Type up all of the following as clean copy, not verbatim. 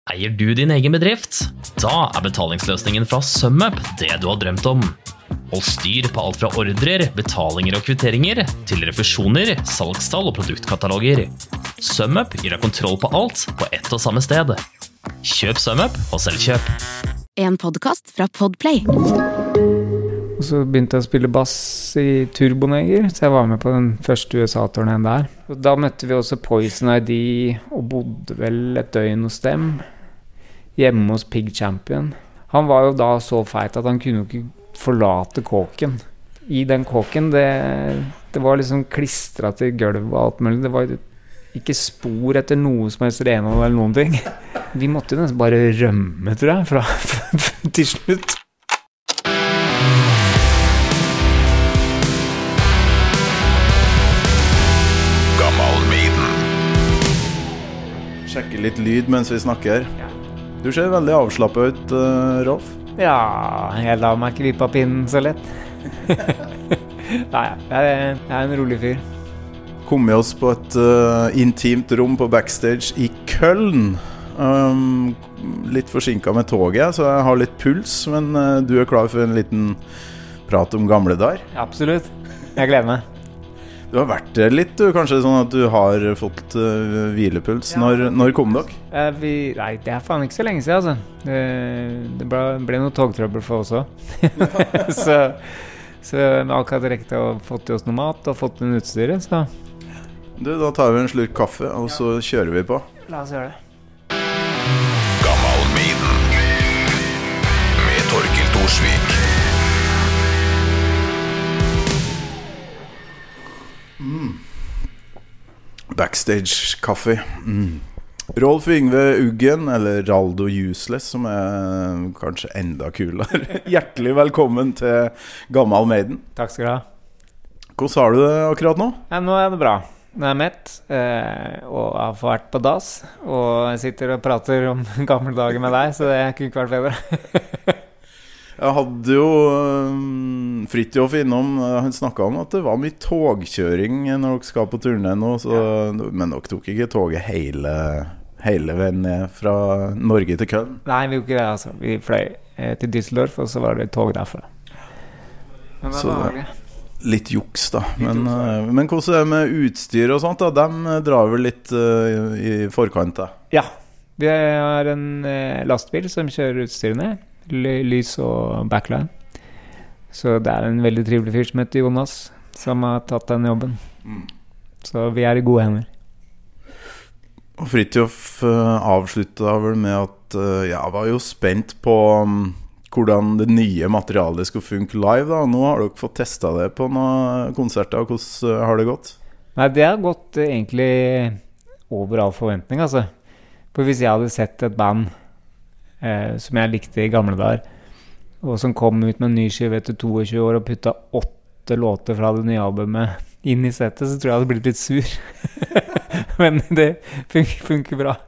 Eier du din egen bedrift? Da betalingsløsningen fra SumUp det du har drømt om. Hold styr på alt fra ordrer, betalinger og kvitteringer, til refusjoner, salgstall og produktkataloger. SumUp gir deg kontroll på alt på ett og samme sted. Kjøp SumUp og selvkjøp. En podcast fra Podplay. Og så begynte jeg å spille bass i Turboneger, så jeg var med på den første USA-turneen der. Og da møtte vi også Poison ID, og bodde vel et døgn hos dem, hjemme hos Pig Champion. Han var jo da så feit at han kunne jo ikke forlate kåken. I den kåken, det var liksom klistret til gulv og alt mulig. Det var ikke spor etter noe som helst renhold eller noen ting. Vi måtte jo nesten bare rømme, tror jeg, fra til slutt. Sjekke litt lyd mens vi snakker. Du ser veldig avslappet ut, Rolf. Ja, jeg lar meg ikke vippe av pinnen så lett. Nei, jeg er en rolig fyr. Kom med oss på et intimt rom på backstage i Köln. Litt forsinket med toget, så jeg har litt puls, men du er klar for en liten prat om gamle dager? Absolutt. Jeg gleder meg. Du har vært litt, kanskje sånn at du har fått hvilepuls. Når kom dere? Nei, det er faen ikke så lenge siden, altså. Det ble noe togtrøbbel for oss også. så vi har akkurat rekt å fått i oss noe mat og fått inn utstyret, så... Du, da tar vi en slurk kaffe, og så kjører vi på. La oss gjøre det. Gammal Maiden med Torkild Thorsvik. Backstage-kaffe. Rolf Yngve Uggen, eller Raldo Useless, som er kanskje enda kulere. Hjertelig velkommen til Gammal Maiden. Takk skal du ha. Hvordan har du det akkurat nå? Ja, nå er det bra. Nå er jeg mett, og jeg har vært på dass, og jeg sitter og prater om gamle dager med deg, så det kunne ikke vært bedre. Jeg hadde jo Fridtjof innom, han snakket om at det var mye togkjøring når dere skal på turné nå, men dere tok ikke toget hele veien ned fra Norge til Köln? Nei, vi gjorde ikke det, altså. Vi fløy til Düsseldorf, og så var det tog derfra. Men det var det. Litt juks da, men hvordan er det med utstyr og sånt da? De drar vel litt i forkant da? Ja, vi har en lastbil som kjører utstyrene, lys og backline. Så det er en veldig trivelig fyr som heter Jonas, som har tatt den jobben. Så vi er i gode hender. Og Fridtjof avsluttet vel med at jeg var jo spent på hvordan det nye materialet skulle funke live da. Nå har dere fått testet det på noen konserter. Hvordan har det gått? Nei, det har gått egentlig over all forventning, altså. For hvis jeg hadde sett et band som jeg likte i gamle dager, og som kom ut med en ny skive etter 22 år og puttet 8 låter fra det nye albumet inn i settet, så tror jeg jeg hadde blitt litt sur. Men det funker bra.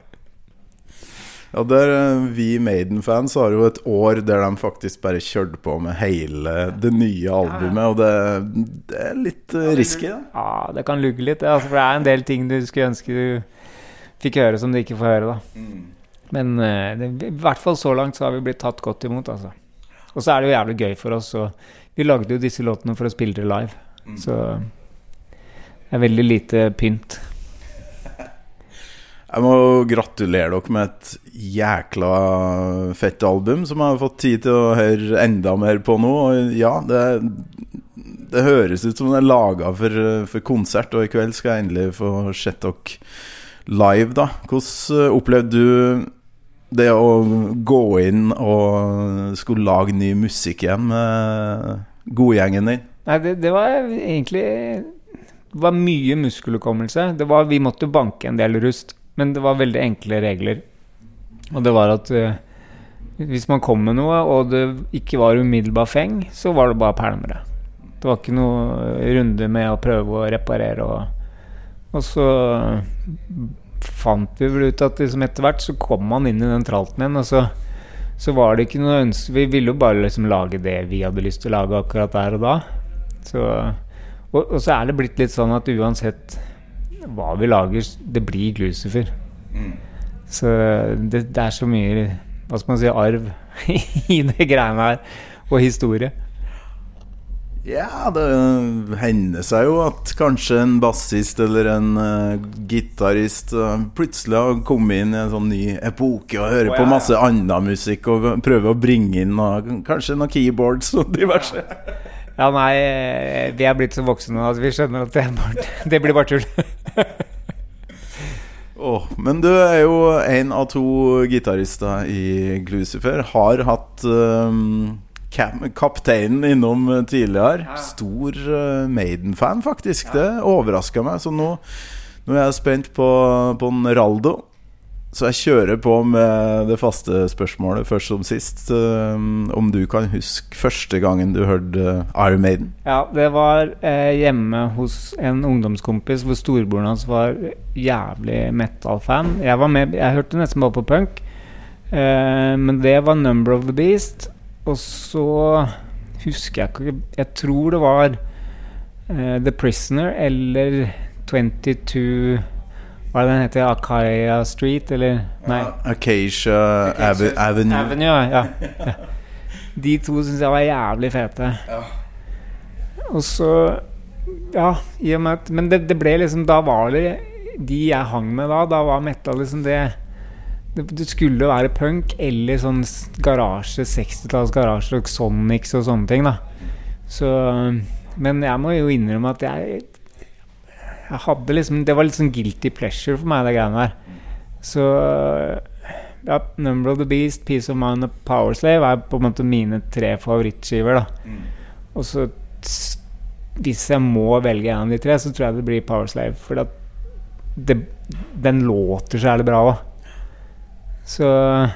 Ja, vi Maiden-fans har jo et år der de faktisk bare kjørte på med hele det nye albumet, og det er litt risky, da. Ja, det kan lugge litt, altså, for det er en del ting du skulle ønske du fikk høre som du ikke får høre, da. Men i hvert fall så langt så har vi blitt tatt godt imot, altså. Og så er det jo jævlig gøy for oss, og vi lagde jo disse låtene for å spille det live. Så det er veldig lite pynt. Jeg må gratulere dere med et jækla fett album som jeg har fått tid til å høre enda mer på nå. Og ja, det høres ut som det er laget for konsert, og i kveld skal jeg endelig få sett dere live da. Hvordan opplevde du det å gå inn og skulle lage ny musikk igjen med godgjengen din? Nei, det var egentlig mye muskelhukommelse. Vi måtte banke en del rust, men det var veldig enkle regler. Og det var at hvis man kom med noe, og det ikke var umiddelbar feng, så var det bare pælmere. Det var ikke noe runde med å prøve å reparere, og så fant vi vel ut at liksom etter hvert så kom man inn i den tralten igjen, og så var det ikke noe ønske. Vi ville jo bare liksom lage det vi hadde lyst til å lage akkurat der og da. Og så er det blitt litt sånn at uansett hva vi lager, det blir Lucifer. Så det så mye, hva skal man si, arv i det greiene her, og historie. Ja, det hender seg jo at kanskje en bassist eller en gitarist plutselig har kommet inn i en sånn ny epoke og hører på masse annen musikk og prøver å bringe inn kanskje noen keyboards og diverse. Ja, nei, vi blitt så voksne at vi skjønner at det blir bare tull. Men du jo en av to gitarister i Glucifer, har hatt kapteinen innom tidligere. Stor Maiden-fan faktisk. Det overrasket meg. Så nå jeg spent på Raldo. Så jeg kjører på med det faste spørsmålet først som sist. Om du kan huske første gangen du hørte Iron Maiden? Ja, det var hjemme hos en ungdomskompis hvor storebroren hans var jævlig metal-fan. Jeg var med, jeg hørte nesten bare på punk. Men det var Number of the Beast. Og så husker jeg ikke, jeg tror det var The Prisoner eller 22, hva den heter, Acacia Street eller, nei, Acacia Avenue, ja. De to synes jeg var jævlig fete. Og så ja, i og med at, men det ble liksom, da var det de jeg hang med da var metal liksom det skulle være punk eller sånn garasje, 60-talls garasje og Sonics og sånne ting da. Så, men jeg må jo innrømme at jeg hadde liksom, det var litt sånn guilty pleasure for meg det greiene der. Så ja, Number of the Beast, Peace of Mind og Powerslave på en måte mine 3 favorittskiver da. Og så hvis jeg må velge en av de 3 så tror jeg det blir Powerslave, for at den låter så jævlig bra også. Så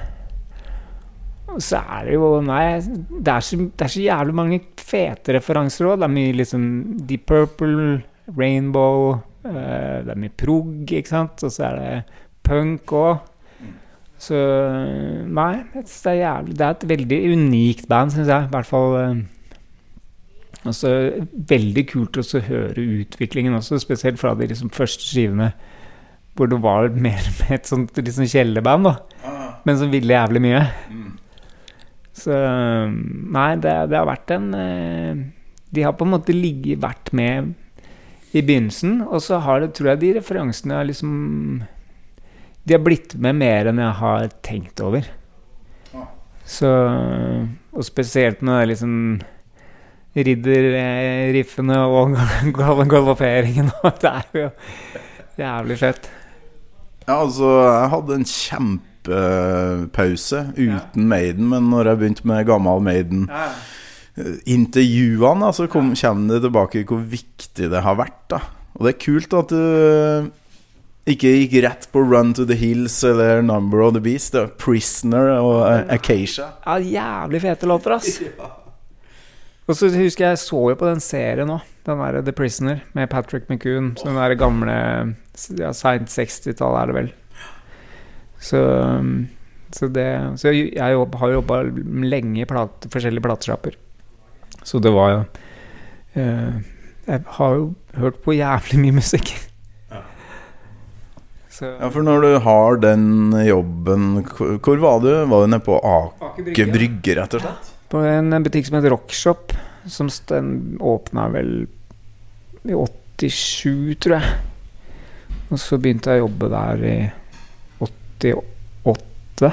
det jo, nei, det så jævlig mange fete referanser også. Det mye liksom Deep Purple, Rainbow, det mye prog, ikke sant? Og så det punk også. Så nei, det jævlig, det et veldig unikt band, synes jeg, i hvert fall. Og så veldig kult også å høre utviklingen også, spesielt fra de liksom første skivene hvor det var mer med et sånt liksom kjellerband da, men som ville jævlig mye. Så nei, det har vært de har på en måte vært med i begynnelsen, og så tror jeg de referansene liksom, de har blitt med mer enn jeg har tenkt over. Så, og spesielt med det liksom ridderriffene og galopperingen, det jo jævlig fett. Ja, altså, jeg hadde en kjempepause uten Maiden, men når jeg begynte med gammel Maiden intervjuene, så kommer det tilbake hvor viktig det har vært da. Og det kult at du ikke gikk rett på Run to the Hills eller Number of the Beast, det Prisoner og Acacia. Ja, jævlig fete låter, ass. Og så husker jeg så jo på den serien nå, den der The Prisoner med Patrick McCoon, så den der gamle, ja, sent 60-tallet det vel. Så jeg har jobbet lenge i forskjellige plateskapper. Så det var jo jeg har jo hørt på jævlig mye musikk. Ja, for når du har den jobben, hvor var du? Var du nede på Aker Brygge, rett og slett? På en butikk som heter Rockshop, som åpnet vel i 87, tror jeg. Og så begynte jeg å jobbe der i 88.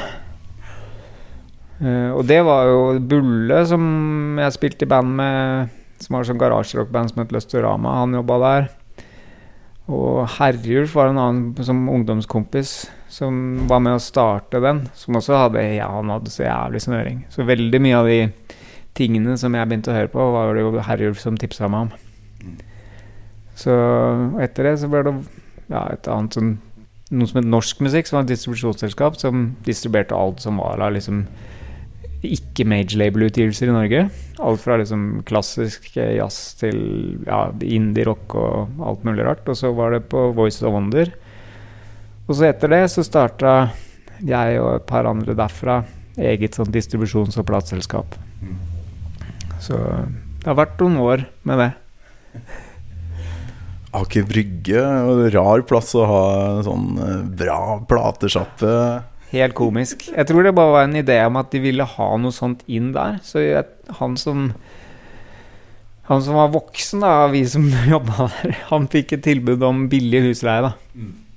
Og det var jo Bulle, som jeg spilte i band med, som var sånn garasjerockband som het Løstorama. Han jobbet der. Og Herjulf var en annen som ungdomskompis som var med å starte den, som også han hadde så jævlig snøring. Så veldig mye av de tingene som jeg begynte å høre på var det jo Herjulf som tipset meg om. Så etter det så ble det et annet sånn, noe som het Norsk Musikk, som var et distribusjonsselskap som distribuerte alt som var da, liksom ikke major-label-utgivelser i Norge. Alt fra liksom klassisk jazz til indie-rock og alt mulig rart. Og så var det på Voice of Wonder. Og så etter det så startet jeg og et par andre derfra eget sånn distribusjons- og plateselskap. Så det har vært noen år med det. Aker Brygge, rar plass å ha en sånn bra platesjappe. Helt komisk. Jeg tror det bare var en idé om at de ville ha noe sånt inn der. Så han som var voksen da, vi som jobbet der, han fikk et tilbud om billig husleie da.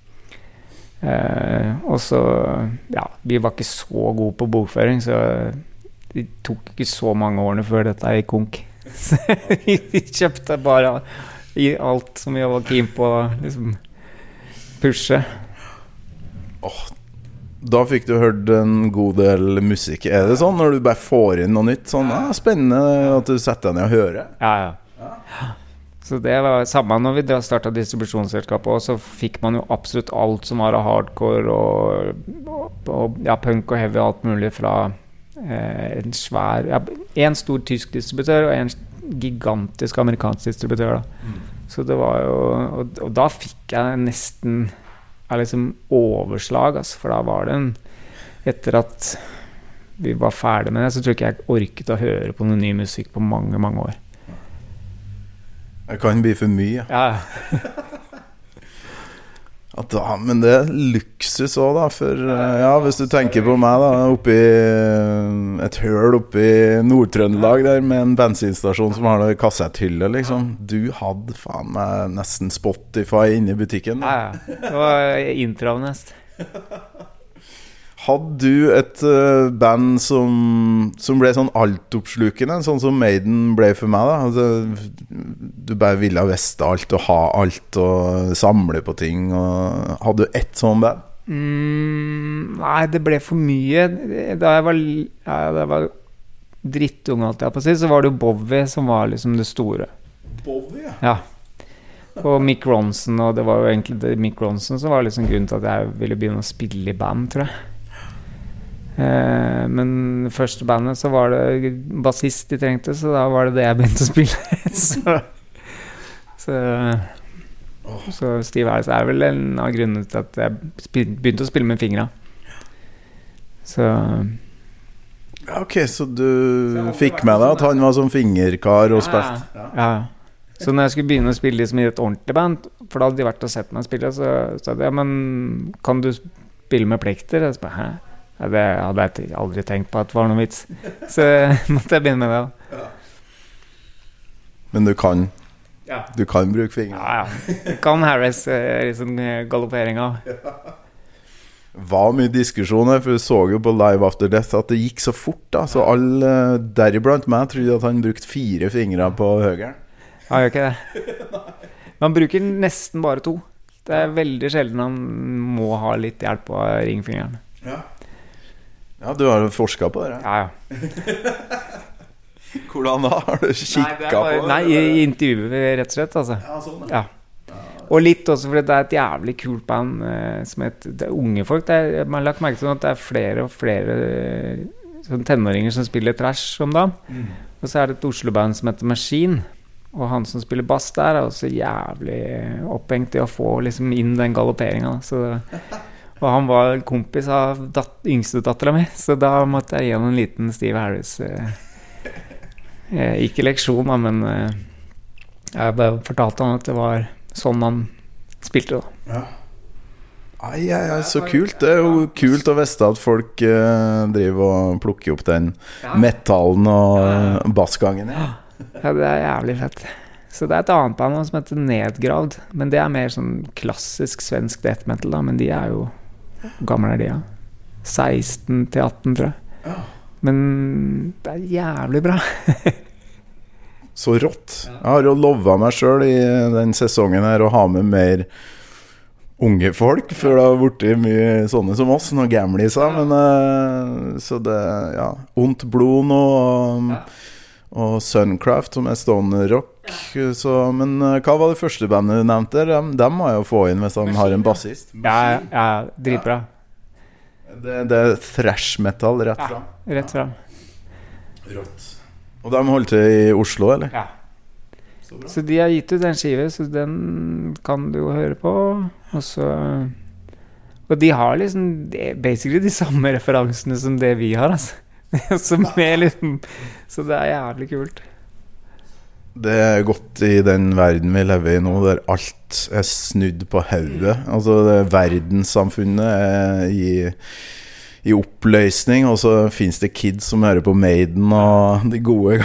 Og så, ja, vi var ikke så gode på bokføring, så det tok ikke så mange årene før dette gikk konk. Så vi kjøpte bare i alt som vi var keen på liksom pushe. Da fikk du hørt en god del musikk. Er det sånn når du bare får inn noe nytt? Sånn, spennende at du setter deg ned og hører. Ja. Så det var samme når vi startet distribusjonsselskapet også, så fikk man jo absolutt alt som var hardcore og ja, punk og heavy, alt mulig fra en stor tysk distributør og en gigantisk amerikansk distributør da. Så det var jo, og da fikk jeg nesten liksom overslag, altså, for da var det etter at vi var ferdig med det, så tror jeg ikke jeg orket å høre på noe ny musikk på mange, mange år. Det kan bli for mye. Ja. Men det er luksus også da, for ja, hvis du tenker på meg da, oppi et høl oppi Nord-Trøndelag der, med en bensinstasjon som har det kassetthylle, liksom. Du hadde faen meg nesten Spotify inne i butikken. Ja, det var intravnest. Hadde du et band som ble sånn altoppslukende, sånn som Maiden ble for meg da? Altså, du bare ville veste alt og ha alt og samle på ting. Og hadde du ett sånn band? Nei, det ble for mye. Da jeg var drittung alt jeg på å si, så var det jo Bowie som var liksom det store. Bowie? Ja. Og Mick Ronson, og det var jo egentlig det Mick Ronson som var liksom grunnen til at jeg ville begynne å spille i band, tror jeg. Men første bandet så var det bassist de trengte, så da var det jeg begynte å spille. så Steve Harris vel en av grunnene til at jeg begynte å spille med fingrene. Så ok, så du fikk med deg at han var som fingerkar og spilte? Ja. Så når jeg skulle begynne å spille liksom i et ordentlig band, for da hadde de vært og sett meg spille, så sa de, ja, men kan du spille med plekter? Jeg sa, hæ? Ja, det hadde jeg aldri tenkt på at det var noe vits. Så måtte jeg begynne med det. Men du kan bruke fingre. Ja. Jeg kan Harris liksom galopperinga. Var mye diskusjoner, for vi så jo på Live After Death at det gikk så fort da, så alle deriblant meg trodde at han brukte 4 fingre på høgeren. Ja, gjør ikke det. Man bruker nesten bare 2. Det er veldig sjelden han må ha litt hjelp av ringfingeren. Ja, du har jo forsket på det. Ja. Hvordan da? Har du kikket på det? Nei, i intervjuet rett og slett, altså. Ja, sånn. Ja. Og litt også fordi det er et jævlig kult band som det er unge folk. Man har lagt merke til at det er flere og flere sånn tenåringer som spiller trash om dagen. Og så er det et Oslo-band som heter Machine. Og han som spiller bass der er også jævlig opphengt i å få liksom inn den galopperingen. Og han var kompis av yngste datteren min, så da måtte jeg gi han en liten Steve Harris. Ikke leksjon, men jeg bare fortalte han at det var sånn han spilte da. Ja. Så kult. Det er jo kult å vite at folk driver og plukker opp den metallen og bassgangen. Ja, det er jævlig fett. Så det er et annet band som heter Nedgravd, men det er mer sånn klassisk svensk death metal da, men de er jo gamle er de, ja. 16 til 18, tror jeg. Men det er jævlig bra. Så rått. Jeg har jo lovet meg selv i den sesongen her å ha med mer unge folk, for det har vært mye sånne som oss, noen gamliser, men så det, ja, Ondt blod nå, og Suncraft som er stoner rock. Så, men hva var det første bandet du nevnte? De må jeg jo få inn hvis de har en bassist. Ja, dritbra. Det er thrash metal rett fram. Ja, rett fram. Rått. Og de holdt til i Oslo, eller? Ja. Så de har gitt ut en skive, så den kan du jo høre på. Og de har liksom basically de samme referansene som det vi har, altså. Så det er jævlig kult. Det godt I den verden vi lever I nå, der alt snudd på hodet. Altså, verdenssamfunnet I oppløsning, og så finnes det kids som hører på Maiden og de gode.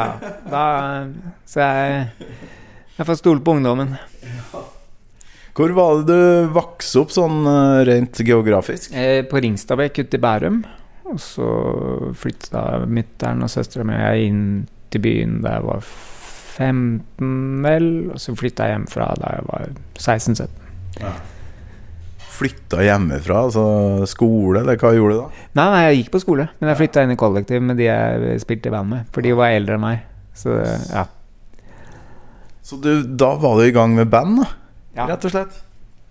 Så jeg får stole på ungdommen. Hvor var det du vokste opp sånn rent geografisk? På Ringstadbekk ute I Bærum, og så flyttet mutter'n og søsteren min inn til byen da jeg var 15 vel, og så flyttet jeg hjemmefra da jeg var 16-17. Ja. Flyttet hjemmefra, altså skole, eller hva gjorde du da? Nei, jeg gikk på skole, men jeg flyttet inn I kollektiv med de jeg spilte I band med, for de var eldre enn meg, så ja. Så da var du I gang med band da? Ja. Rett og slett?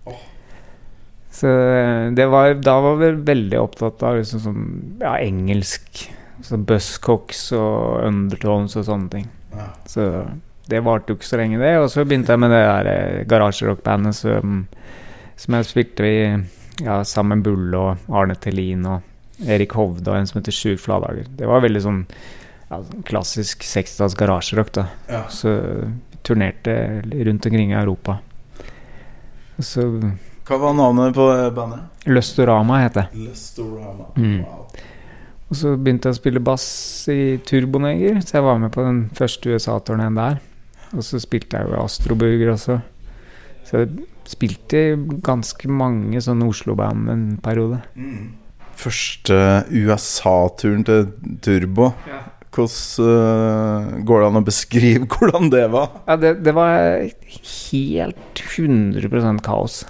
Så da var vi veldig opptatt av liksom sånn, ja, engelsk, så Buzzcocks og Undertones og sånne ting. Ja. Så det varte jo ikke så lenge det, og så begynte jeg med det der garasjerockbandet som jeg spilte I, ja, sammen Bull og Arne Tellin og Erik Hovde og en som heter Sjur Fladager. Det var veldig sånn, ja, klassisk 60-talls garasjerock da. Ja. Så vi turnerte rundt omkring I Europa. Så hva var navnet på bandet? Løstorama heter det. Løstorama, wow. Og så begynte jeg å spille bass I Turboneger, så jeg var med på den første USA-turneen der. Og så spilte jeg jo Astroburger også. Så jeg spilte ganske mange sånne Oslo-band en periode. Første USA-turen til Turbo. Ja. Hvordan går det an å beskrive hvordan det var? Ja, det var helt 100% kaos.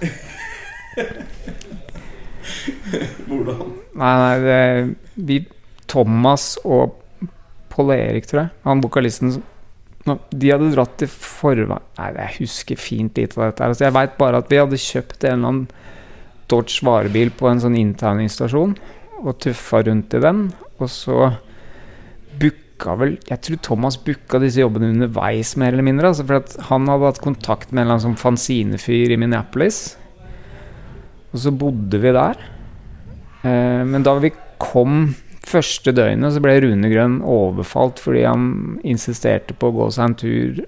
Hvordan? Nei, Thomas og Paul Erik, tror jeg, han vokalisten, de hadde dratt til forveien. Nei, jeg husker fint litt av dette her. Altså, jeg vet bare at vi hadde kjøpt en eller annen Dodge varebil på en sånn inntagningsstasjon og tuffa rundt I den, og så jeg tror Thomas booka disse jobbene underveis mer eller mindre, altså, for at han hadde hatt kontakt med en eller annen sånn fanzinefyr I Minneapolis, og så bodde vi der. Men da vi kom første døgnet, så ble Rune Grønn overfalt fordi han insisterte på å gå seg en tur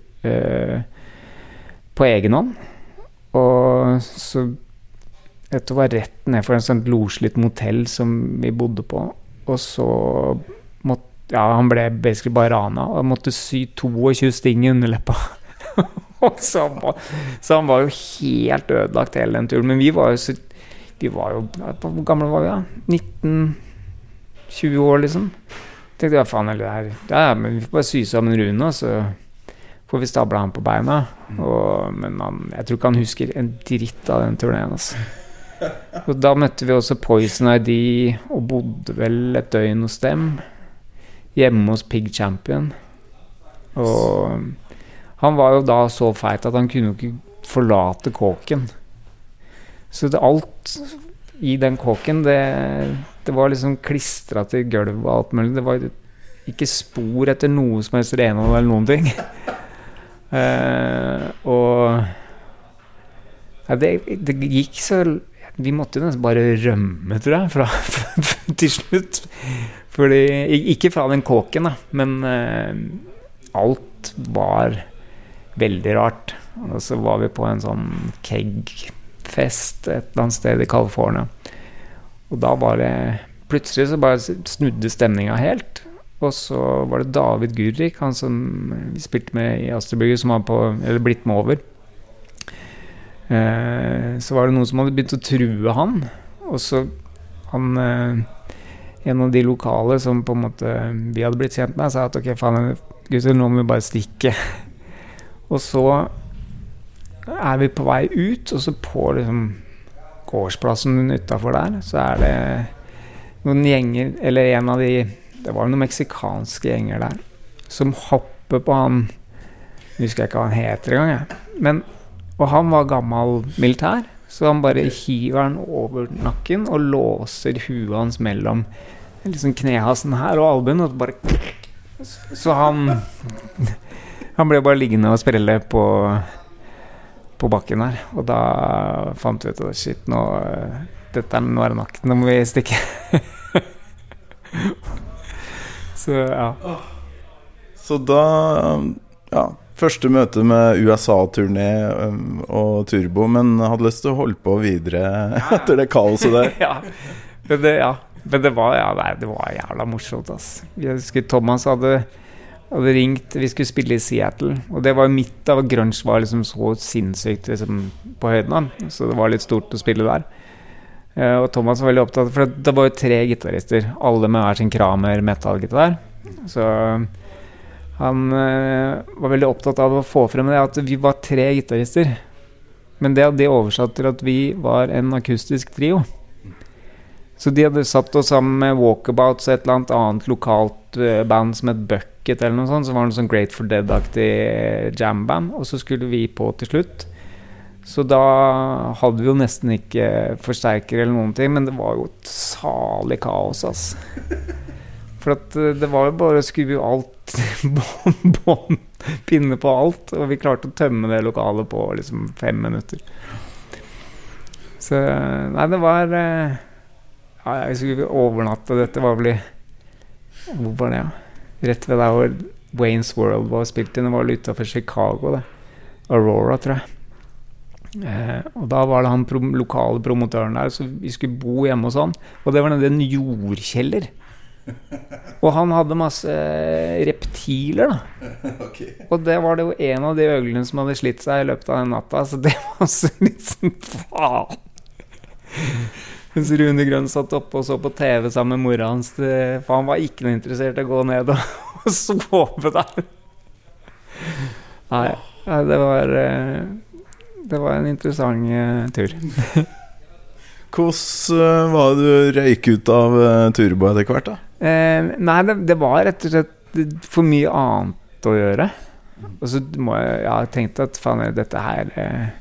på egen hånd, og så dette var rett ned for en sånn loslitt motell som vi bodde på, og så han ble basically bare rana og måtte sy 22 sting I underleppa. så han var jo helt ødelagt hele den turen, men vi var jo hvor gamle var vi da? 19-20 år liksom. Tenkte jeg, faen eller det her, men vi får bare sy sammen Rune, så får vi stabla han på beina, men jeg tror ikke han husker en dritt av den turneen altså. Og da møtte vi også Poison ID og bodde vel et døgn hos dem hjemme hos Pig Champion, og han var jo da så feit at han kunne jo ikke forlate kåken, så alt I den kåken det var liksom klistret til gulv og alt mulig, det var ikke spor etter noe som helst renhold eller noen ting og det gikk så vi måtte jo nesten bare rømme, tror jeg, fra til slutt. Fordi, ikke fra den kåken da, men alt var veldig rart. Og så var vi på en sånn keg-fest et eller annet sted I California. Og da var det, plutselig så bare snudde stemningen helt. Og så var det David Gurrik, han som vi spilte med I Astroburger, som var eller blitt med over. Så var det noen som hadde begynt å true han, og så han en av de lokale som på en måte vi hadde blitt kjent med sa at ok, faen gutter, nå må vi bare stikke og så vi på vei ut, og så på liksom gårdsplassen utenfor der så det noen gjenger, eller en av de det var noen meksikanske gjenger der som hopper på han husker jeg ikke hva han heter en gang og han var gammel militær, så han bare hiver han over nakken og låser huet hans mellom liksom knehasen her og albuen, og bare så han ble bare liggende og sprelle på bakken her, og da fant vi ut at shit, nå nå det nok, nå må vi stikke så ja så da Første møte med USA-turné og Turbo, men hadde lyst til å holde på videre etter det kaoset der. Men det var jævla morsomt, ass. Jeg husker Thomas hadde ringt, vi skulle spille i Seattle, og det var midt av grunge var liksom så sinnssykt liksom, på høyden, så det var litt stort å spille der. Og Thomas var veldig opptatt, for det var jo 3 gitarister, alle med hver sin Kramer metal-gitar. Så han var veldig opptatt av å få frem det at vi var 3 gitarister. Men det hadde de oversatt til at vi var en akustisk trio. Så de hadde satt oss sammen med Walkabouts og et eller annet lokalt band som et Bucket eller noe sånt, som var noe sånn Grateful Dead-aktig jam-band, og så skulle vi på til slutt. Så da hadde vi jo nesten ikke forsterker eller noen ting, men det var jo et salig kaos, ass. For at det var jo bare å skru alt, pinne på alt, og vi klarte å tømme det lokalet på liksom 5 minutter. Så, nei, det var... Ja, jeg skulle overnatte, dette var vel hvor var det, rett ved der hvor Wayne's World var spilt inn, det var litt utenfor Chicago, det. Aurora, tror jeg. Og da var det han lokale promotøren der, så vi skulle bo hjemme hos han, og det var en jordkjeller. Og han hadde masse reptiler, da. Okay. Og det var det jo en av de øglene som hadde slitt seg i løpet av den natta, så det var så liksom faen. Mens Rune Grønn satt oppe og så på TV sammen med mora hans, for han var ikke noe interessert i å gå ned og sove der. Nei, det var en interessant tur. Hvordan var det du røyk ut av Turbo etter hvert da? Nei, det var rett og slett for mye annet å gjøre. Og så jeg tenkte at faen, dette her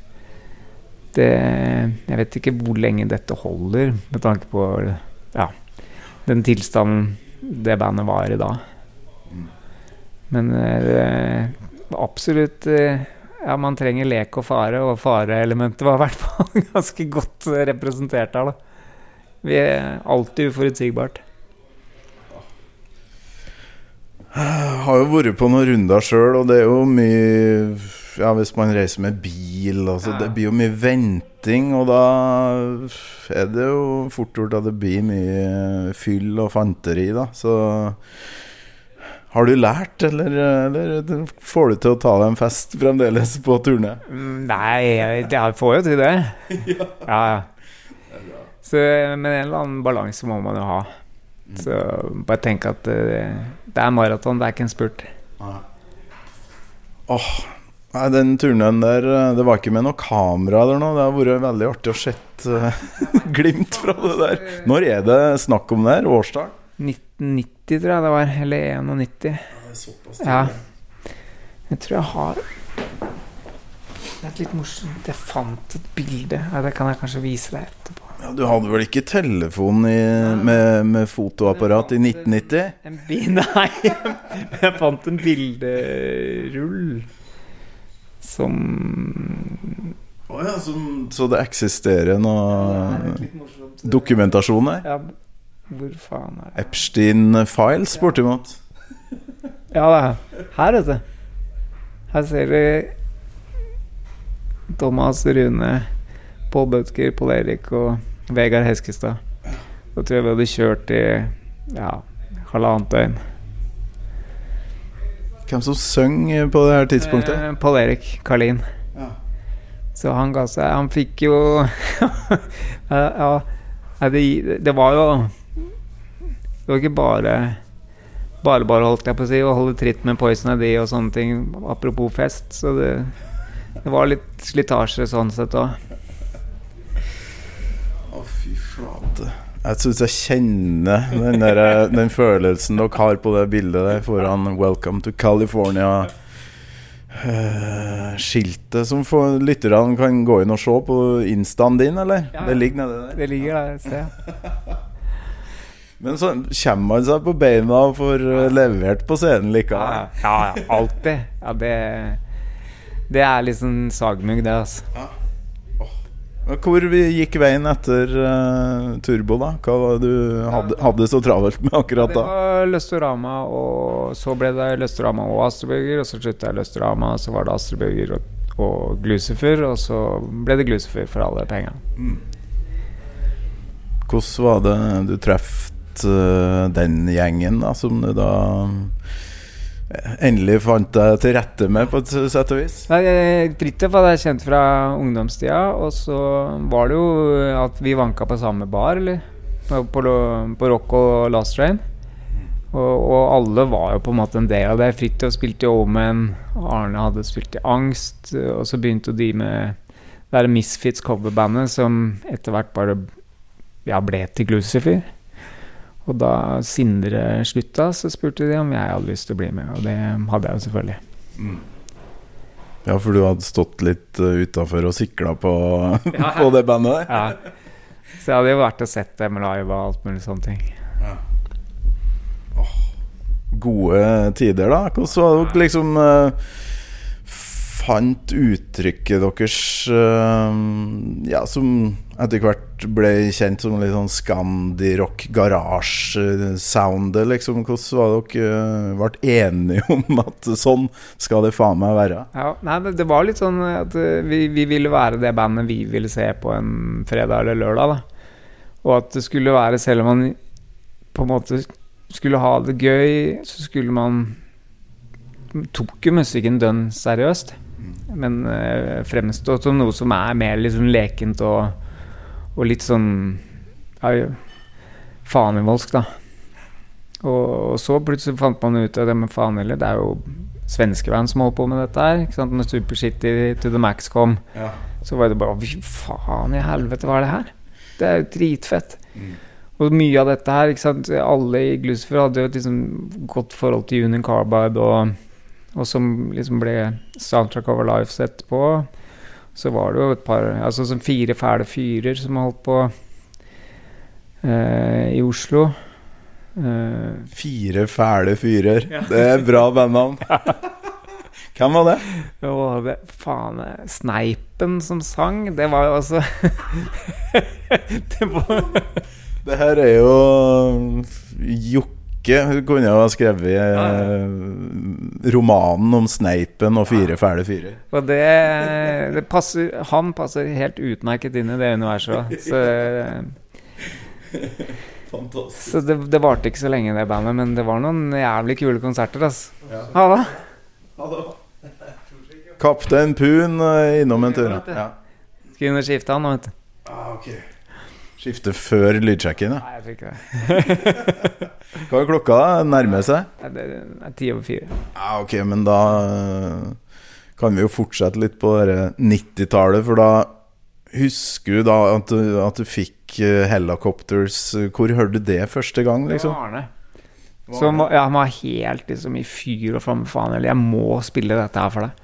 jeg vet ikke hvor lenge dette holder med tanke på den tilstanden det bandet var i da. Men absolutt man trenger lek og fareelementet var i hvert fall ganske godt representert her da. Vi alltid uforutsigbart. Jeg har jo vært på noen runder selv, og det jo mye hvis man reiser med bil altså, det blir jo mye venting, og da det jo fort gjort at det blir mye fyll og fanteri da. Så har du lært, eller får du til å ta deg en fest fremdeles på turné? Nei, jeg får jo til det. Ja. Så, men en eller annen balanse må man jo ha. Så bare tenk at det maraton, det ikke en spurt. Nei, den turnen der, det var ikke med noe kamera eller noe. Det har vært veldig artig å sette glimt fra det der. Når det snakk om det her? Årstall? 1990 tror jeg det var, eller 91. Det såpass ja. Jeg tror jeg har det litt morsomt. Jeg fant et bilde. Ja, det kan jeg kanskje vise deg etterpå. Ja, du hadde vel ikke telefon med fotoapparat i 1990? Nei, jeg fant en bilderull som så det eksisterer noe dokumentasjon her? Ja, hvor faen det? Epstein Files, bortimot. Ja, det her vet du. Her ser du Thomas, Rune, Paul Bødker, Paul Erik og Vegard Heskestad. Da tror jeg vi hadde kjørt i 1,5 døgn. Hvem som søng på det her tidspunktet? Paul Erik Karlin. Ja. Så han ga seg. Han fikk jo det var jo det var ikke bare holdt jeg på å si å holde tritt med Poison ID og sånne ting, apropos fest, så det var litt slitasje sånn sett også. Fy flate. Jeg synes jeg kjenner den følelsen dere har på det bildet der foran Welcome to California skiltet som lytterne kan gå inn og se på instaen din, eller? Ja, det ligger nede der. Det ligger der, se. Men så kommer man seg på beina og får levert på scenen likevel. Ja, alltid. Ja, det liksom sagmugg det, altså. Ja. Hvor gikk veien etter Turbo da? Hva var det du hadde så travelt med akkurat da? Det var Løstorama, og så ble det Løstorama og Astrobøger, og så sluttet jeg Løstorama, så var det Astrobøger og Glucifer, og så ble det Glucifer for alle pengene. Hvordan var det du treffet den gjengen da, som du da endelig fant deg til rette med på et sett og vis? Fridtjof hadde jeg kjent fra ungdomstida, og så var det jo at vi vanka på samme bar, eller? På Rock og Last Train. Og alle var jo på en måte en del av det. Fridtjof spilte i Omen, Arne hadde spilt i Angst, og så begynte de med det der Misfits coverbandet som etter hvert bare ble til Glucifer. Og da Sindre slutta, så spurte de om jeg hadde lyst til å bli med, og det hadde jeg jo selvfølgelig. Ja, for du hadde stått litt utenfor og siklet på det bandet der. Ja, så jeg hadde jo vært og sett dem live og alt mulig sånne ting. Ja. Gode tider da. Hvordan var det liksom fant uttrykket deres som etter hvert ble kjent som litt sånn Scandi-rock garage-soundet liksom. Hvordan var dere ble enige om at sånn skal det faen meg være? Ja, nei, det var litt sånn at vi ville være det bandet vi ville se på en fredag eller lørdag da. Og at det skulle være, selv om man på en måte skulle ha det gøy, så skulle man tok jo musikken dønn seriøst, men fremstått som noe som mer liksom lekent og litt sånn fanevoldsk da. Og så plutselig fant man ut av det med faneheller. Det jo svenske band som holdt på med dette her, ikke sant? Når Super City to the Max kom, så var det bare, fy faen i helvete, hva det her? Det jo dritfett. Og mye av dette her, ikke sant? Alle i Glucifer hadde jo liksom godt forhold til Union Carbide, og som liksom ble Soundtrack of Our Life sett på. Så var det jo et par, altså som 4 fæle fyrer som holdt på i Oslo. 4 fæle fyrer. Det bra bandnavn. Hvem var det? Det faen, Sneipen som sang. Det var jo også Det her jo Jokke. Hun kunne jo ha skrevet romanen om Sneipen og 4 fæle fyrer. Og det passer, han passer helt utmerket inn i det universet. Så det varte ikke så lenge det bandet, men det var noen jævlig kule konserter, altså. Ha det. Kaptein Pun innom en tur. Skal inn og skifte han nå, vet du. Ok. Skifte før lydsjekken, Nei, jeg tror ikke det. Hva klokka da? Nærmer seg? Det 3:10. Ok, men da kan vi jo fortsette litt på det 90-tallet, for da husker du da at du fikk Hellacopters. Hvor hørte du det første gang, liksom? Det var Arne. Så han var helt liksom i fyr og flamme, faen, eller jeg må spille dette her for deg.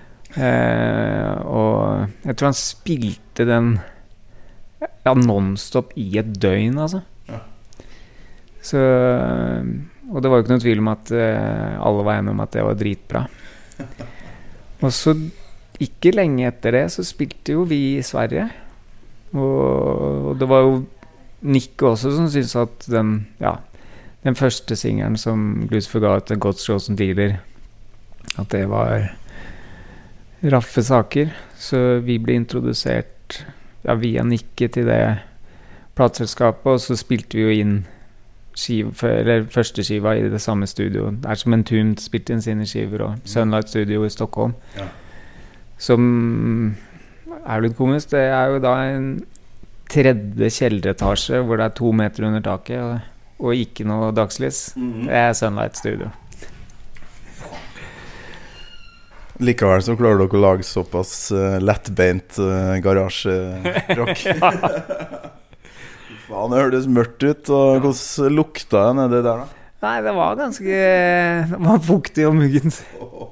Og jeg tror han spilte den non-stop i et døgn, altså. Så, og det var jo ikke noen tvil om at alle var enige om at det var dritbra. Og så ikke lenge etter det så spilte jo vi i Sverige, og det var jo Nick også som syntes at den første singeren som Glucifer ga ut, God's Chosen Dealer, at det var raffe saker. Så vi ble introdusert via Nikke til det plateselskapet, og så spilte vi jo inn første skiva i det samme studio. Det som Entombed spilte inn sine skiver, og Sunlight Studio i Stockholm. Som litt komisk. Det jo da en 3. kjelleretasje hvor det 2 meter under taket, og ikke noe dagslys. Det Sunlight Studio. Likevel så klarer dere å lage såpass lettbeint garasjerock. Faen, det hørtes mørkt ut. Og hvordan lukta det nede der da? Nei, det var ganske fuktig og muggent.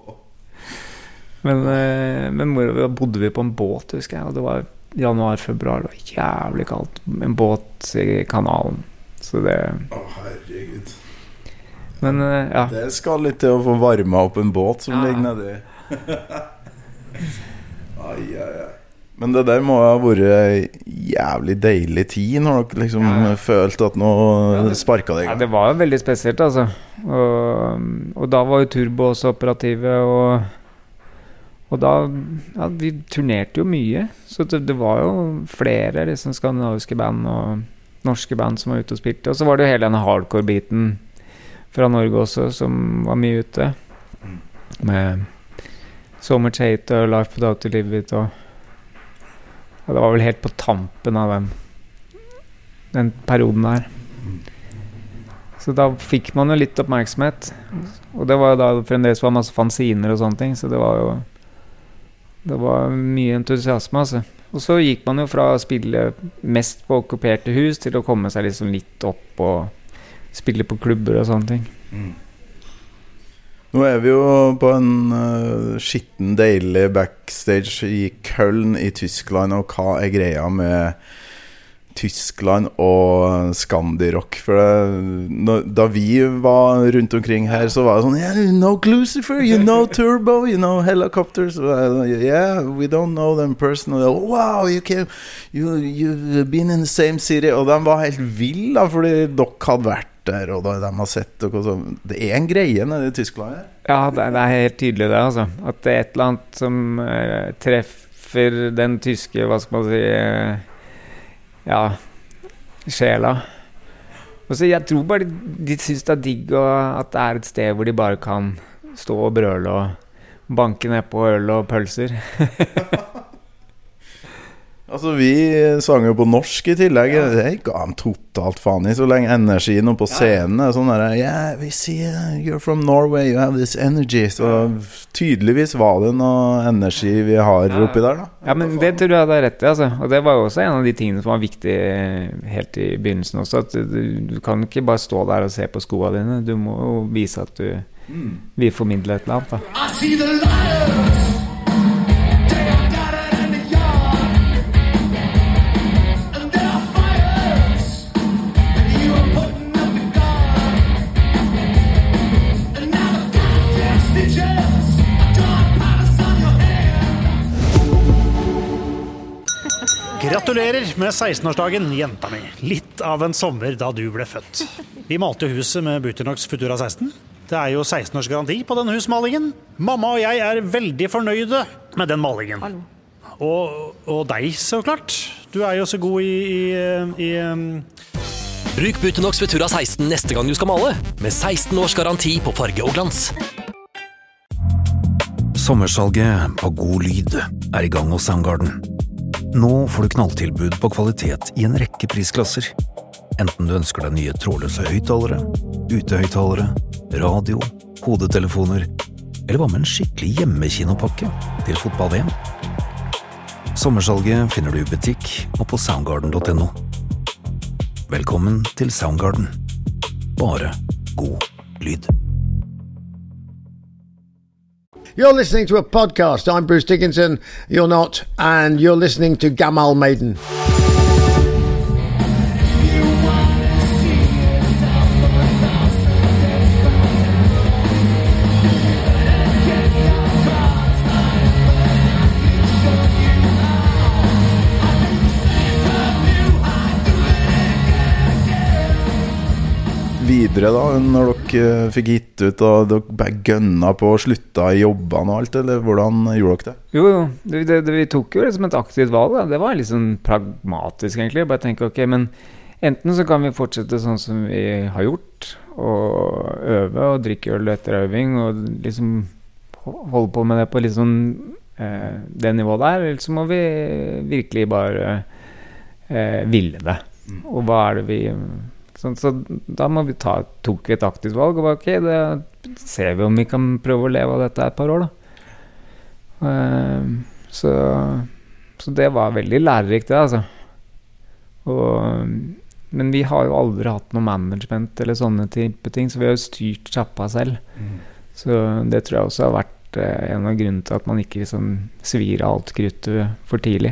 Men bodde vi på en båt, husker jeg, og det var januar-februar. Det var jævlig kaldt. En båt i kanalen. Så det herregud. Men det skal litt til å få varma opp en båt som ligger nedi. Men det der må ha vært jævlig deilig tid når dere liksom følte at noe sparket deg. Ja, det var jo veldig spesielt, altså. Og da var jo Turbo også operative, og da, vi turnerte jo mye. Så det var jo flere liksom, skandinaviske band og norske band som var ute og spilte. Og så var det jo hele denne hardcore-biten fra Norge også, som var mye ute. Med So Much Hate og Life Without to Live It og det var vel helt på tampen av den perioden der. Så da fikk man jo litt oppmerksomhet. Og det var jo da fremdeles var masse fanziner og sånne ting, så det var mye entusiasme, altså. Og så gikk man jo fra å spille mest på okkuperte hus til å komme seg liksom litt opp og spille på klubber og sånne ting. Nå vi jo på en skitten deilig backstage I Köln I Tyskland, og hva greia med Tyskland og Skandirock? For da vi var rundt omkring her, så var det sånn, yeah, you know Lucifer, you know Turbo, you know Helicopters, yeah, we don't know them personally, wow, you've been in the same city, og de var helt vill da, fordi dere hadde vært der, og da de har sett og så. Det en greie nede I Tyskland her. Ja, det helt tydelig det, altså. At det et eller annet som treffer den tyske, hva skal man si, sjela. Og så jeg tror bare de synes det digg, og at det et sted hvor de bare kan stå og brøle og banke ned på øl og pølser. Altså vi sang jo på norsk I tillegg Det ga ham totalt faen I så lenge energien oppe på scenen sånn der, yeah, we see you're from Norway, you have this energy så tydeligvis var det noe energi vi har oppi der da Ja, men det tror jeg det rett I altså. Og det var jo også en av de tingene som var viktig helt I begynnelsen også at du kan ikke bare stå der og se på skoene dine du må jo vise at du vil formidle et eller annet da. I see the lions Gratulerer med 16-årsdagen, jenta mi. Litt av en sommer da du ble født. Vi malte huset med Buternox Futura 16. Det jo 16 års garanti på denne husmalingen. Mamma og jeg veldig fornøyde med den malingen. Og deg, så klart. Du jo så god I Bruk Buternox Futura 16 neste gang du skal male, med 16 års garanti på farge og glans. Sommersalget av god lyd I gang hos Soundgarden. Nå får du knalltilbud på kvalitet I en rekke prisklasser. Enten du ønsker deg nye trådløse høyttalere, utehøyttalere, radio, hodetelefoner, eller hva med en skikkelig hjemmekinopakke til fotball-VM. Sommersalget finner du I butikk og på soundgarden.no. Velkommen til Soundgarden. Bare god lyd. You're listening to a podcast. I'm Bruce Dickinson. You're not. And you're listening to Gamal Maiden. Videre da, når dere fikk gitt ut og dere bare gønna på å slutte I jobbene og alt, eller hvordan gjorde dere det? Jo, vi tok jo liksom et aktivt valg da. Det var litt sånn pragmatisk egentlig, bare tenke ok, men enten så kan vi fortsette sånn som vi har gjort, og øve og drikke øl etter øving, og liksom holde på med det på litt sånn det nivået der, eller så må vi virkelig bare ville det. Og hva det vi... Så da må vi tok vi et aktivt valg og var ok, det ser vi om vi kan prøve å leve av dette et par år da. Så det var veldig lærerikt det altså. Men vi har jo aldri hatt noe management eller sånne type ting, så vi har jo styrt sjappa selv. Så det tror jeg også har vært en av grunnene til at man ikke liksom svir alt kruttet for tidlig.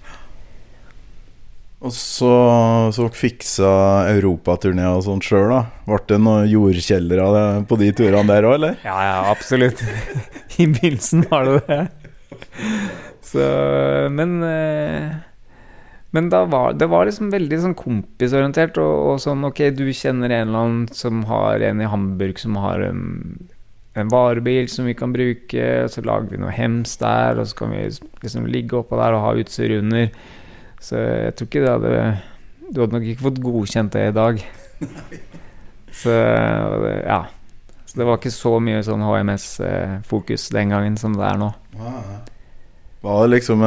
Og så fiksa Europaturné og sånt selv da. Var det noen jordkjellere på de turene der også, eller? Ja, absolutt. I begynnelsen var det. Så, men det var liksom veldig sånn kompisorientert, og sånn, ok, du kjenner en eller annen som har en i Hamburg som har en varebil som vi kan bruke, så lager vi noe hems der, og så kan vi liksom ligge oppå der og ha utstyr under. Så jeg tror ikke du hadde nok ikke fått godkjent det i dag. Så ja, så det var ikke så mye sånn HMS-fokus den gangen som det nå. Var det liksom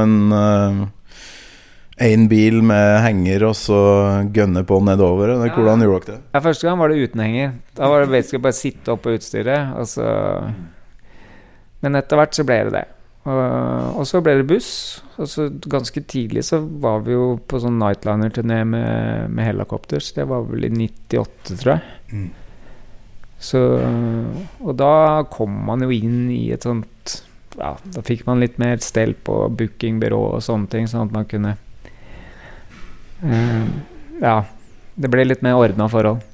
en bil med henger og så gønne på nedover, eller hvordan gjorde dere det? Ja, første gang var det uten henger. Da var det basically bare sitte opp på utstyret, og så... Men etter hvert så ble det det. Og så ble det buss, og så ganske tidlig så var vi jo på sånn Nightliner-turné med Hellacopters. Det var vel i 98, tror jeg. Så, og da kom man jo inn i et sånt... Ja, da fikk man litt mer stell på bookingbyrå og sånne ting, sånn at man kunne... ja, det ble litt mer ordnet forhold.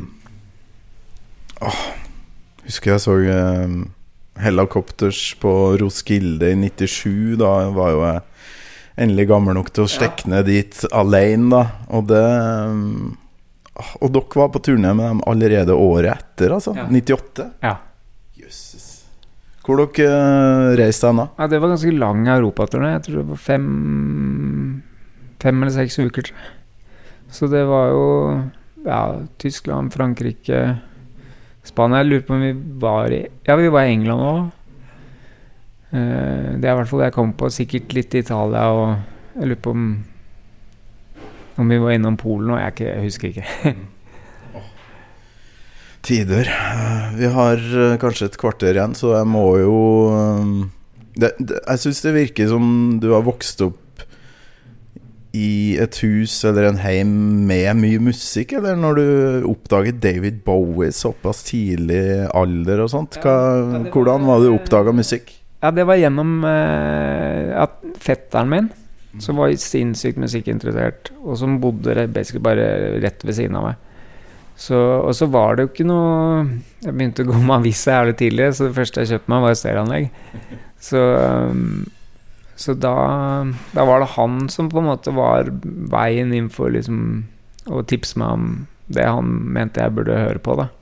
Husker jeg så Hellacopters på Roskilde i 97. Da var jo jeg endelig gammel nok til å stekke ned dit alene da. Og dere var på turné med dem allerede året etter, altså 98. Ja. Jesus. Hvor dere reiste den da? Ja, det var ganske lang europaturné. Jeg tror det var 5 eller 6 uker, tror jeg. Så det var jo Tyskland, Frankrike, Spania. Jeg lurer på om vi var i England også. Det i hvert fall det jeg kom på. Sikkert litt i Italia, og jeg lurer på om vi var innom Polen, og jeg husker ikke. Tider. Vi har kanskje et kvarter igjen, så jeg må jo jeg synes det virker som du har vokst opp i et hus eller en heim med mye musikk, eller når du oppdaget David Bowie såpass tidlig alder og sånt. Hvordan var det du oppdaget musikk? Ja, det var gjennom fetteren min, som var sinnssykt musikkinteressert, og som bodde basically bare rett ved siden av meg. Og så var det jo ikke noe... Jeg begynte å gå med aviser jævlig tidlig, så det første jeg kjøpte meg var stereoanlegg. Så da var det han som på en måte var veien inn for liksom å tipse meg om det han mente jeg burde høre på da.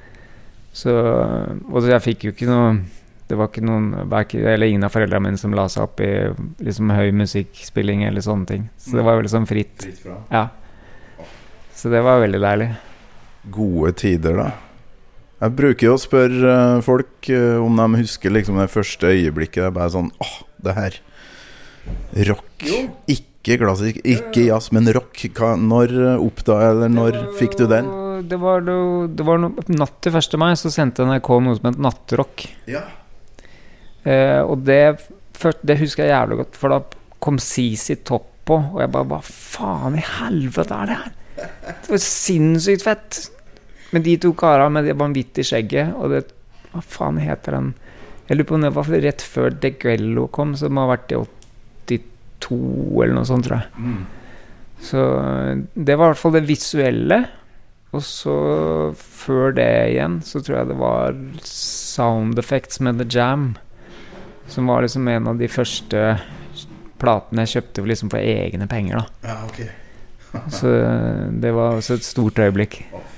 Og jeg fikk jo ikke noe... Det var ikke noen... Eller ingen av foreldrene mine som la seg opp i liksom høy musikkspilling eller sånne ting. Så det var veldig sånn fritt. Ja. Så det var veldig deilig. Gode tider da. Jeg bruker jo å spørre folk om de husker liksom det første øyeblikket. Det er bare sånn, det her rock, ikke klassisk, ikke jazz, men rock. Når eller når fikk du den? Det var natt til 1. mai, så sendte NRK noe som het nattrock. Ja. Og det husker jeg jævlig godt, for da kom CC Topp på, og jeg bare, hva faen i helvete er det her? Det var sinnssykt fett. Men de to karer med det vanvittige skjegget, og det, hva faen heter den? Jeg lurer på om det var rett før De Guello kom, som har vært i 82 eller noe sånt, tror jeg. Så det var i hvert fall det visuelle. Og så før det igjen, så tror jeg det var Sound Effects med The Jam, som var liksom en av de første platene jeg kjøpte liksom for egne penger da. Ja, ok. Så det var også et stort øyeblikk.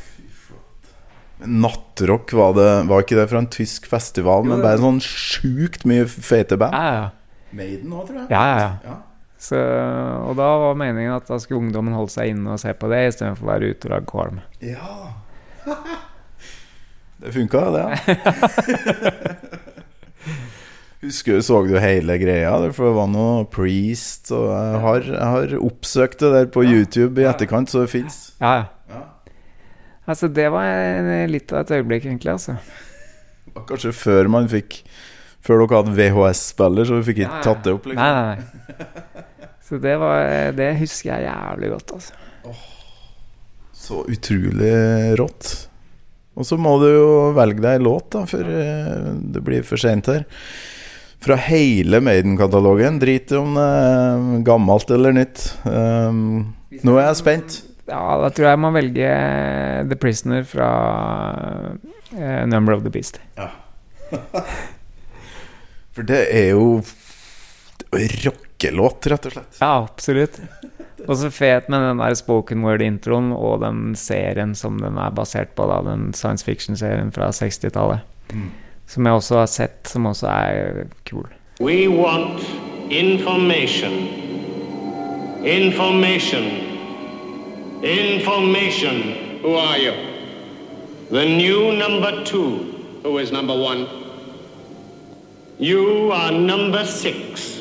Nattrock, var ikke det fra en tysk festival, men bare sånn sjukt mye fete band? Ja. Maiden også, tror jeg. Ja. Så, og da var meningen at da skulle ungdommen holde seg inne og se på det, i stedet for å være ute og lage kvalm. Ja. Det funket, det. Så du hele greia? For det var noe Priest, og jeg har oppsøkt det der på YouTube i etterkant, så det finnes. Ja. Altså, det var litt av et øyeblikk, egentlig, altså. Kanskje før dere hadde VHS-spiller, så vi fikk ikke tatt det opp, liksom. Nei. Så det husker jeg jævlig godt, altså. Så utrolig rått. Og så må du jo velge deg en låt da, før det blir for sent her. Fra hele Maiden-katalogen, drit om gammelt eller nytt. Nå er jeg spent. Ja, da tror jeg man velger The Prisoner fra Number of the Beast. Ja. For det er jo rockelåt, rett og slett. Ja, absolutt. Og så fet med den der spoken word-introen og den serien som den basert på, da, den science fiction-serien fra 60-tallet. Som jeg også har sett, som også cool. We want information. Information. Information. Who are you? The new number 2. Who is number 1? You are number 6.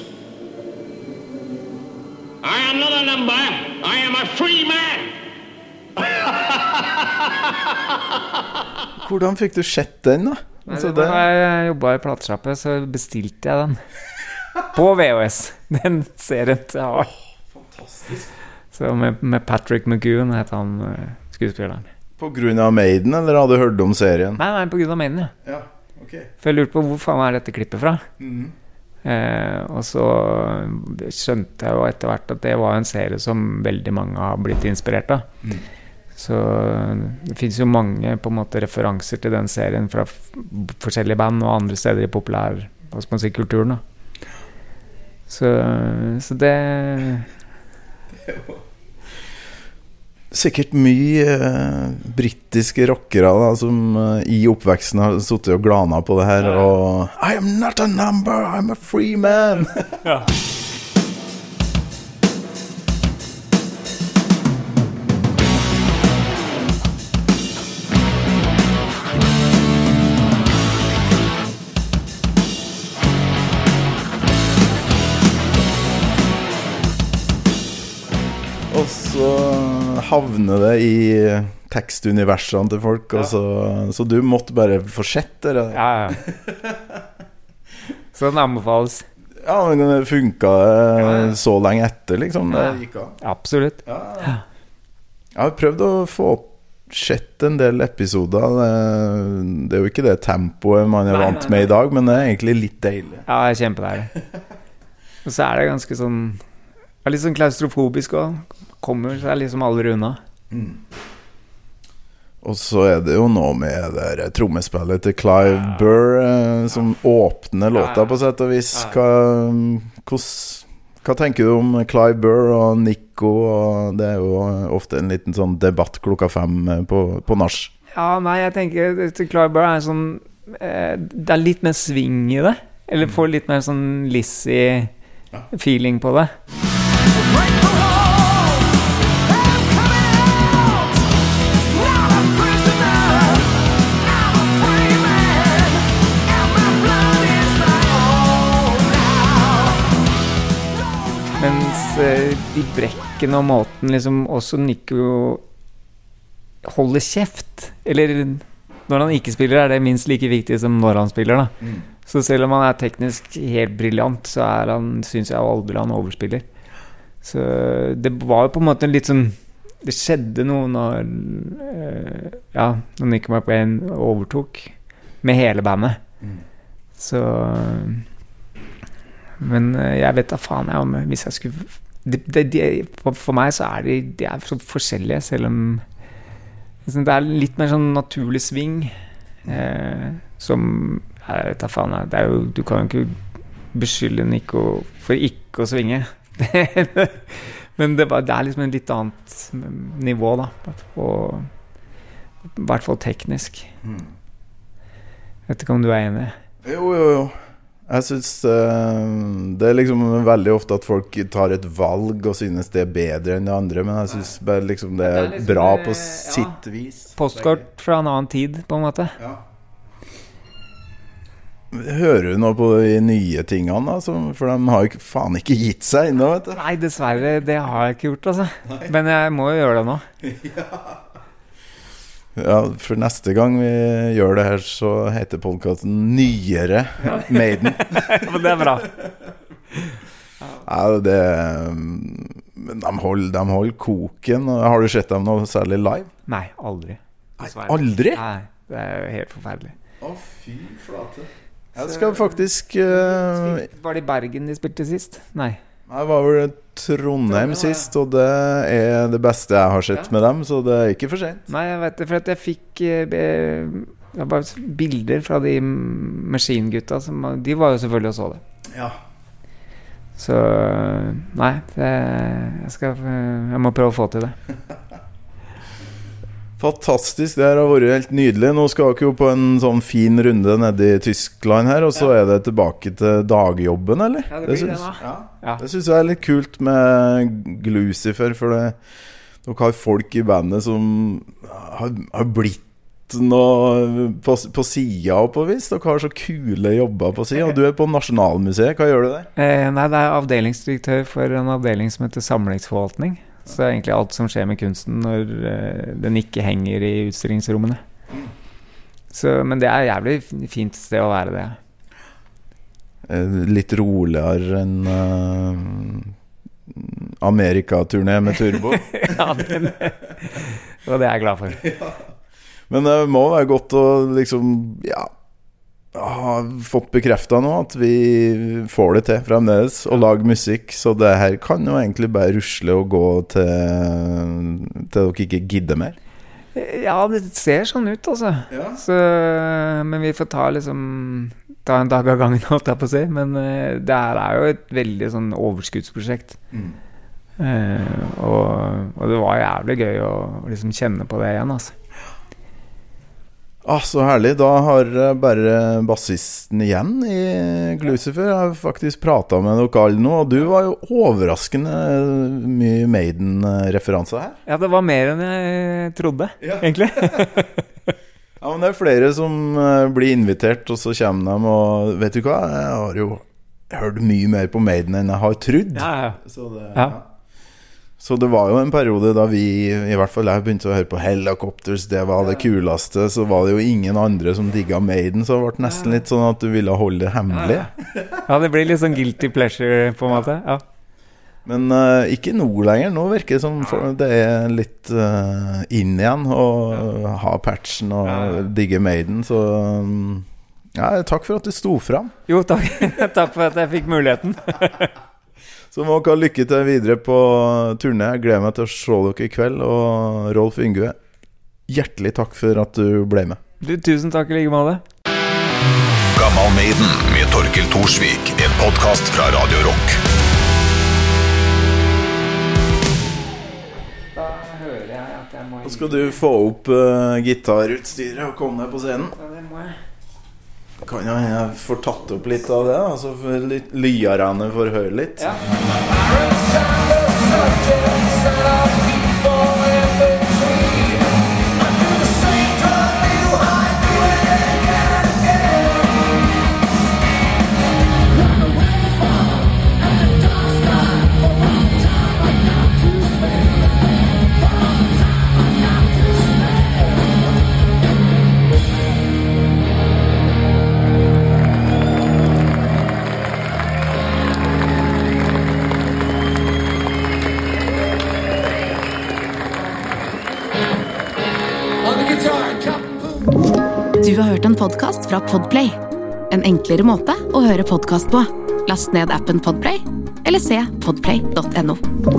I am not a number. I am a free man. Hvordan fikk du sett den da? Altså, da jeg jobbet i platesjappe, så bestilte jeg den på VHS. Den serien jeg har. Fantastisk. Så med Patrick McGowan heter han skuespilleren. På grunn av Maiden, eller hadde du hørt om serien? Nei, på grunn av Maiden, ja. Ja, ok. For jeg lurte på hvor faen dette klippet fra. Og så skjønte jeg jo etter hvert at det var en serie som veldig mange har blitt inspirert av. Så det finnes jo mange på en måte referanser til den serien fra forskjellige band og andre steder i populær kulturen da. Så det sikkert mye brittiske rockere da, som i oppveksten har suttet og glana på det her og I am not a number, I'm a free man. Ja. Og så havner det i tekstuniversene til folk, og så du måtte bare fortsette det. Ja. Så den anbefales. Ja, men det funket så lenge etter, liksom. Det gikk an. Absolutt. Ja. Jeg har prøvd å få sett en del episoder. Det er jo ikke det tempoet man er vant med i dag, men det er egentlig litt deilig. Ja, jeg er kjempedeilig. Og så det ganske sånn litt sånn klaustrofobisk også. Kommer seg liksom aldri unna. Og så det jo noe med det trommespillet til Clive Burr som åpner låta på sett og vis. Hva tenker du om Clive Burr og Nico? Og det jo ofte en liten sånn debatt 5:00 på nach. Ja, nei, jeg tenker Clive Burr sånn det litt mer sving i det. Eller får litt mer sånn Lizzie feeling på det. Mens de brekkene og måten liksom også Nico holder kjeft. Eller når han ikke spiller det minst like viktig som når han spiller da. Så selv om han teknisk helt briljant, så synes jeg aldri han overspiller. Så det var jo på en måte litt sånn det skjedde noe når når Nico McBrain overtok med hele bandet. Så men jeg vet da faen om hvis jeg skulle for meg så de så forskjellige, selv om det litt mer sånn naturlig sving som jeg vet da faen det jo, du kan jo ikke beskylde Nico for ikke å svinge. Men det liksom en litt annet nivå da, og i hvert fall teknisk. Vet ikke om du enig? Jo. Jeg synes det liksom veldig ofte at folk tar et valg og synes det bedre enn det andre, men jeg synes bare liksom det liksom bra på sitt vis. Postkort fra en annen tid, på en måte. Ja. Hører du nå på de nye tingene da? For de har jo faen ikke gitt seg ennå, vet du. Nei, dessverre, det har jeg ikke gjort altså. Men jeg må jo gjøre det nå. Ja, for neste gang vi gjør det her så heter podcasten Nyere Maiden. Men det bra. Ja, men de holder koken. Har du sett dem noe særlig live? Nei, aldri. Aldri? Nei, det jo helt forferdelig. Å, fy flate. Jeg skal faktisk Var det i Bergen de spilte sist? Nei. Jeg var vel Trondheim sist, og det det beste jeg har sett med dem, så det ikke for sent. Nei, jeg vet det, for at jeg fikk bare bilder fra de Machine-gutta, de var jo selvfølgelig og så det. Ja. Så nei, jeg må prøve å få til det. Fantastisk, det her har vært helt nydelig. Nå skal dere jo på en sånn fin runde nede i Tyskland her, og så er det tilbake til dagjobben, eller? Ja, det blir det da. Ja. Det synes jeg er litt kult med Glucifer, for dere har folk i bandet som har blitt noe på siden og på vis. Dere har så kule jobber på siden, og du er på Nasjonalmuseet. Hva gjør du der? Nei, det er avdelingsdirektør for en avdeling som heter Samlingsforvaltning. Så egentlig alt som skjer med kunsten når den ikke henger i utstillingsrommene. Men det er jævlig fint sted å være det. Litt roligere enn Amerikaturné med turbo. Ja, og det er jeg glad for. Ja. Men det må være godt å liksom, har fått bekreftet nå at vi får det til fremdeles å lage musikk, så det her kan jo egentlig bare rusle og gå til dere ikke gidder mer. Ja, det ser sånn ut altså. Ja. Men vi får ta en dag av gangen, holdt jeg på å si. Men det her er jo et veldig sånn overskuddsprosjekt. Og det var jævlig gøy å liksom kjenne på det igjen altså. Så herlig. Da har bare bassisten igjen i Glucifer. Jeg har faktisk pratet med dere alle nå, og du var jo overraskende mye Maiden-referanse her. Ja, det var mer enn jeg trodde, egentlig. Ja, men det er flere som blir invitert, og så kommer de, og vet du hva? Jeg har jo hørt mye mer på Maiden enn jeg har trodd. Ja. Så det var jo en periode da vi, i hvert fall jeg, begynte å høre på Helicopters, det var det kuleste, så var det jo ingen andre som digget Maiden, så det ble nesten litt sånn at du ville holde det hemmelig. Ja, det blir litt sånn guilty pleasure på en måte, ja. Men ikke nå lenger, nå virker det som det er litt inn igjen å ha patchen og digge Maiden, så takk for at du sto frem. Jo, takk. Takk for at jeg fikk muligheten. Så må dere ha lykke til videre på turné. Jeg gleder meg til å se dere i kveld. Og Rolf Yngve, hjertelig takk for at du ble med. Tusen takk i like måte. Gammal Maiden med Torkel Thorsvik, en podcast fra Radio Rock. Da hører jeg at jeg må... Så skal du få opp gitarutstyret og komme deg på scenen. Ja, det må jeg. Kan jeg få tatt opp litt av det, altså for lyarene får høre litt. Ja. Du har hørt en podcast fra Podplay. En enklere måte å høre podcast på. Last ned appen Podplay, eller se podplay.no.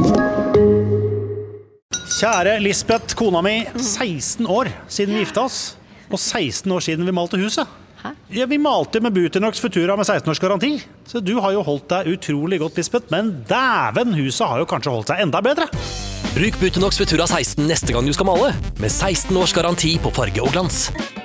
Kjære Lisbeth, kona mi, 16 år siden vi gifta oss, og 16 år siden vi malte huset. Ja, vi malte med Butonox Futura med 16 års garanti, så du har jo holdt deg utrolig godt, Lisbeth, men dæven, huset har jo kanskje holdt seg enda bedre. Bruk Butonox Futura 16 neste gang du skal male, med 16 års garanti på farge og glans.